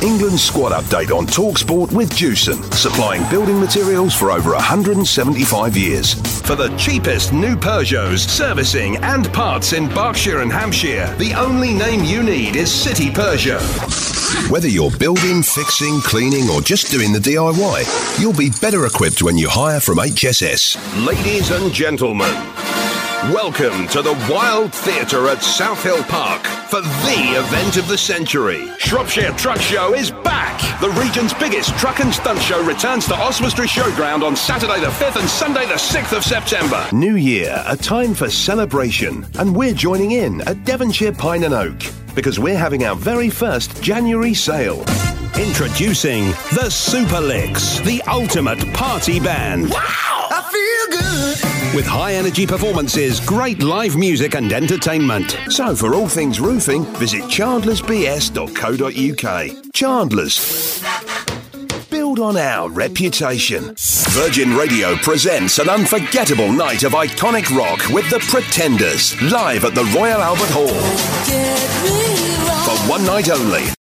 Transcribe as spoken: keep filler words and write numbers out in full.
England's squad update on TalkSport with Jewson, supplying building materials for over one hundred seventy-five years. For the cheapest new Peugeots, servicing and parts in Berkshire and Hampshire, the only name you need is City Peugeot. Whether you're building, fixing, cleaning or just doing the D I Y, you'll be better equipped when you hire from H S S. Ladies and gentlemen, welcome to the Wild Theatre at South Hill Park for the event of the century. Shropshire Truck Show is back. The region's biggest truck and stunt show returns to Oswestry Showground on Saturday the fifth and Sunday the sixth of September. New year, a time for celebration, and we're joining in at Devonshire Pine and Oak because we're having our very first January sale. Introducing the Super Licks, the ultimate party band. Wow! I feel good! With high-energy performances, great live music and entertainment. So for all things roofing, visit chandlers b s dot co dot u k. Chandlers. Build on our reputation. Virgin Radio presents an unforgettable night of iconic rock with the Pretenders, live at the Royal Albert Hall. For one night only.